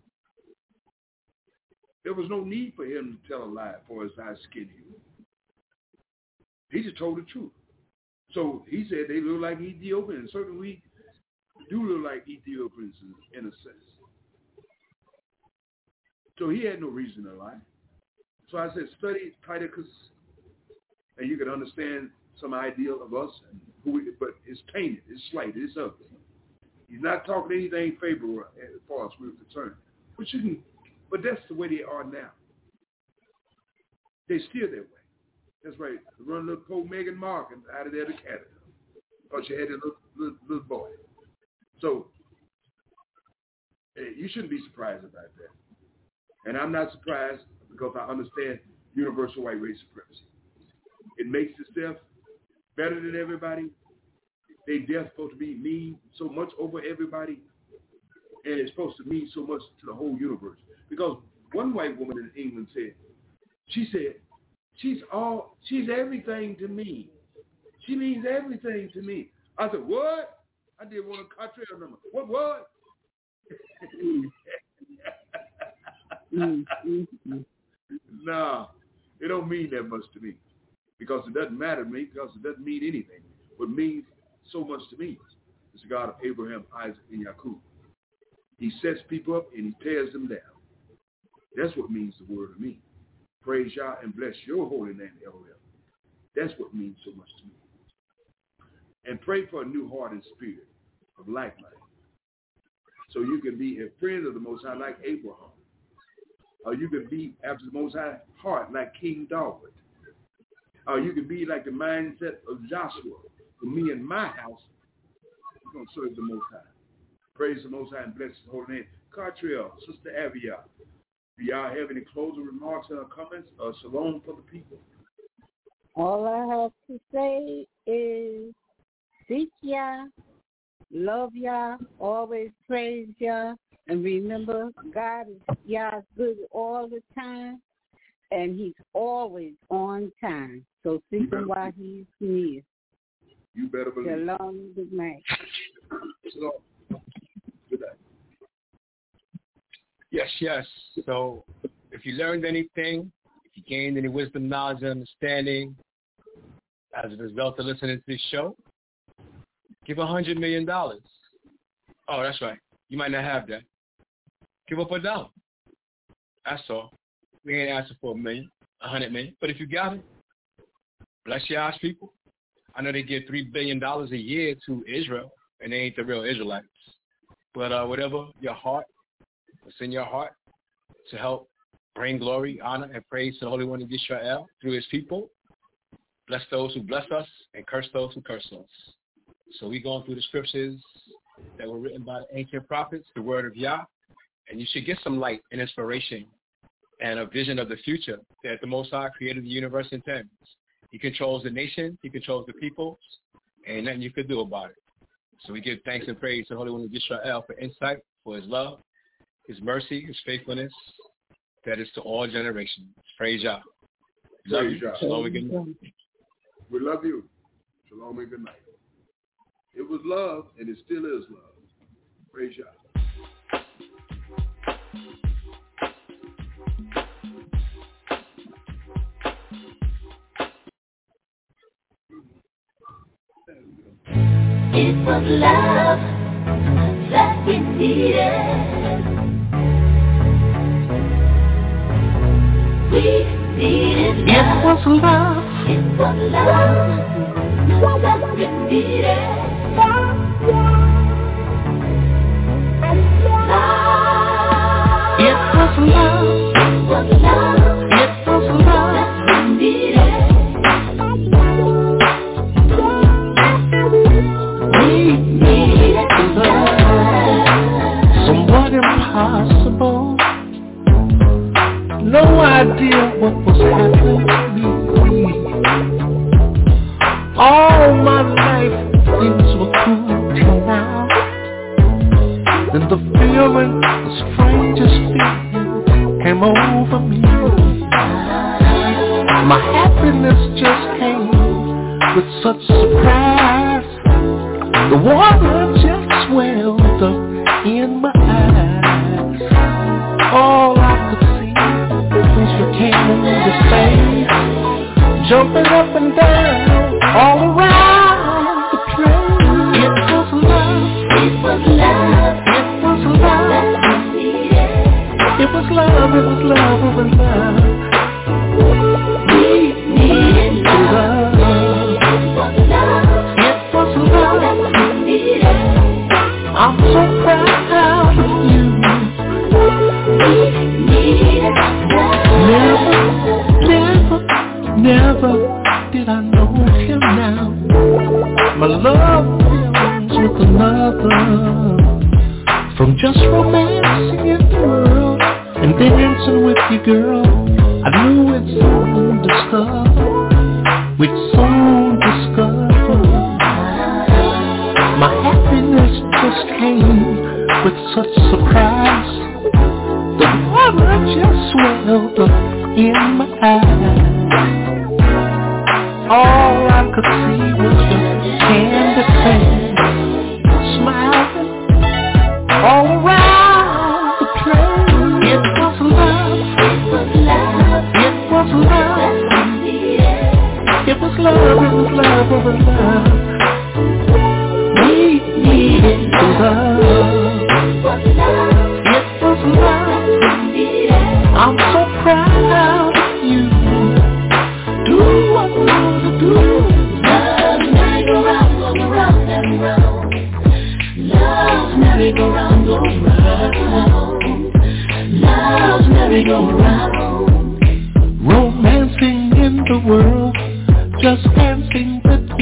there was no need for him to tell a lie for his eyes skin you. He just told the truth. So he said they look like Ethiopians. Certainly we do look like Ethiopians in, in a sense. So he had no reason to lie. So I said, study Titus, and you can understand some idea of us, and who we, but it's tainted, it's slighted, it's ugly. He's not talking anything favorable as far as we're concerned. But you can, but that's the way they are now. They still that way. That's right. Run little poor Meghan Markle out of there to Canada. Because she had a little, little, little boy. So you shouldn't be surprised about that. And I'm not surprised because I understand universal white race supremacy. It makes itself better than everybody. They they're supposed to be mean so much over everybody, and it's supposed to mean so much to the whole universe. Because one white woman in England said, she said, she's all, she's everything to me. She means everything to me. I said, what? I did want a contrail number. What, what? Nah, it don't mean that much to me. Because it doesn't matter to me, because it doesn't mean anything. What means so much to me is the God of Abraham, Isaac, and Jacob. He sets people up and he tears them down. That's what means the word to me. Praise Yah and bless your holy name, Elohim. That's what means so much to me. And pray for a new heart and spirit of like mind. So you can be a friend of the Most High like Abraham. Or you can be after the Most High heart like King David. Or you can be like the mindset of Joshua. For me and my house, we're going to serve the Most High. Praise the Most High and bless His holy name. Cartrell, Sister Avia, do y'all have any closing remarks or comments? Or shalom for the people? All I have to say is seek Yah, love Yah, always praise Yah, and remember God is Yah's good all the time, and He's always on time. So seek Him while He's near. You better believe. Shalom, good night. Shalom. Good night. Yes, yes. So if you learned anything, if you gained any wisdom, knowledge, and understanding as a result of listening to this show, give a hundred million dollars. Oh, that's right. You might not have that. Give up a dollar. That's all. We ain't asking for a million, a hundred million. But if you got it, bless your eyes, people. I know they give three billion dollars a year to Israel, and they ain't the real Israelites. But uh, whatever your heart, what's in your heart to help bring glory, honor, and praise to the Holy One of Israel through His people, bless those who bless us and curse those who curse us. So we're going through the scriptures that were written by the ancient prophets, the word of Yah, and you should get some light and inspiration and a vision of the future that the Most High created the universe in terms. He controls the nation, He controls the people, and nothing you could do about it. So we give thanks and praise to the Holy One of Israel for insight, for His love, His mercy, His faithfulness, that is to all generations. Praise Yah. Love Praise you. Yah. Shalom and good night. We love you. Shalom and good night. It was love, and it still is love. Praise Yah. It was love that we needed. We needed love. It was love. It was love that we needed. Love. It was love. It was love. It was love that we needed. Somewhat impossible. No idea what was happening to me. All my life things were cool till now. Then the feeling, the strangest feeling came over me. My happiness just came with such surprise. The water just swelled up in my eyes. All I could see was you came into space, jumping up and down all around the place. It was love. It was love. It was love. It was love. It was love. It was love. We needed love. It was love. It was love. I'm so proud of you. We needed love. Never, never, never did I know him now. My love feelings with another. From just romancing in the world and dancing with you, girl, I knew we'd soon discover. We'd soon discover. My happiness just came with such surprise. The water just swelled up in my eyes. All I could see was your candy face, smiling all around the place. It was love. It was love. It was love. It was love. It was love. It was love. We needed love. It was love. It was love. I'm so proud of you. Do what you want to do.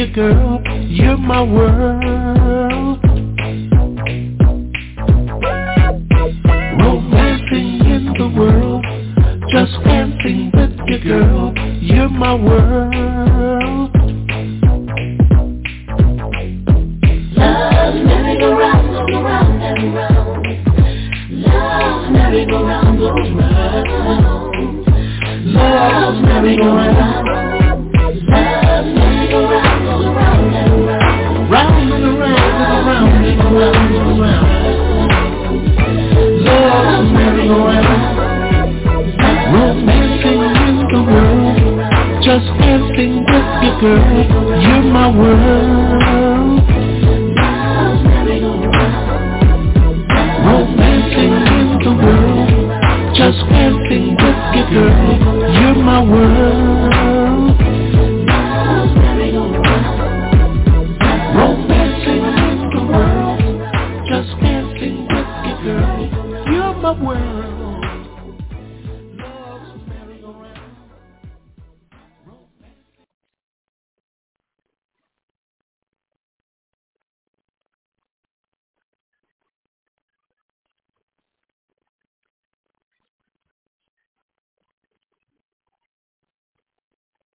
you, girl, you're my world. Romancing in the world, just dancing with you, girl, you're my world. Love merry-go-round goes round and round. Love merry-go-round goes round. Love merry-go-round. Love merry-go-round goes round and round. Round and around and around and around and around. Love merry-go-round. Romancing in the world, just dancing with you, girl, you're my world. Romancing in the world, just dancing with you, girl, you're my world.